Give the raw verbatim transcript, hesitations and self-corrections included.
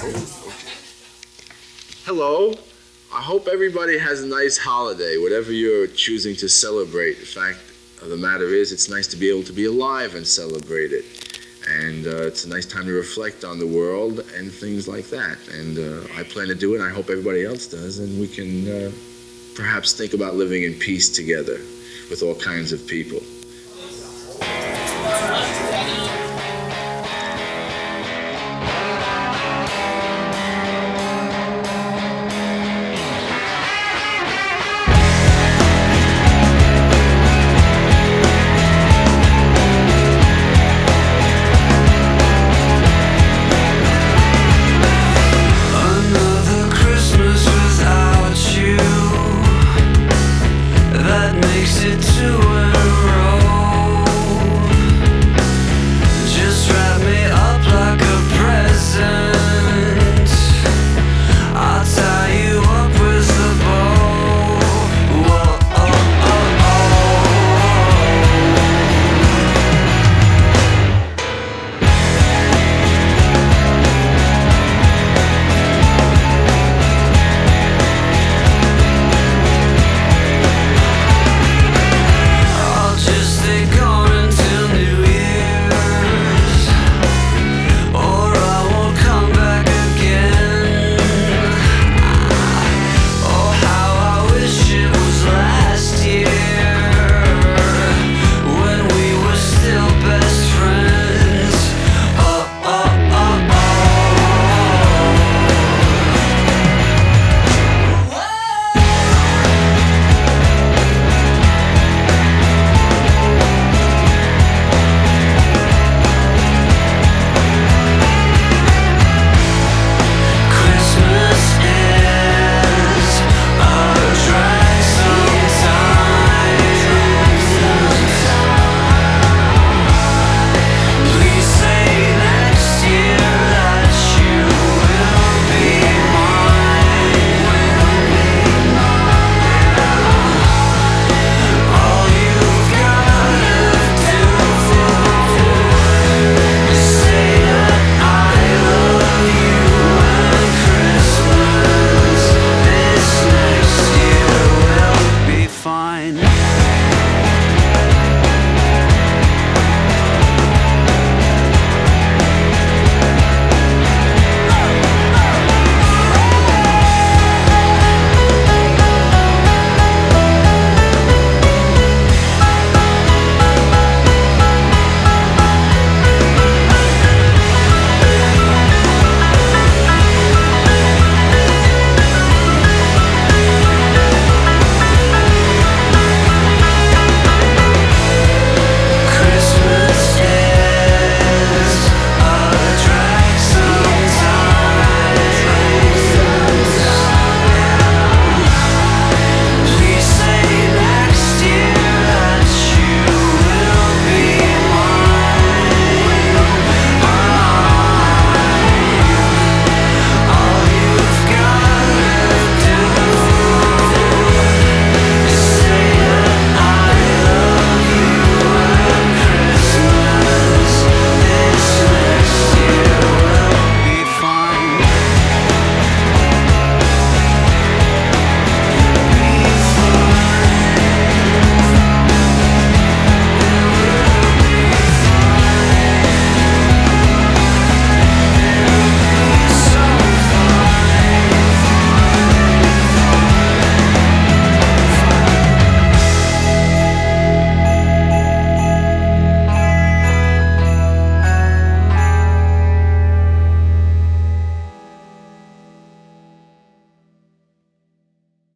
Hello. I hope everybody has a nice holiday, whatever you're choosing to celebrate. The fact of the matter is, it's nice to be able to be alive and celebrate it. And uh, it's a nice time to reflect on the world and things like that. And uh, I plan to do it, and I hope everybody else does. And we can uh, perhaps think about living in peace together with all kinds of people.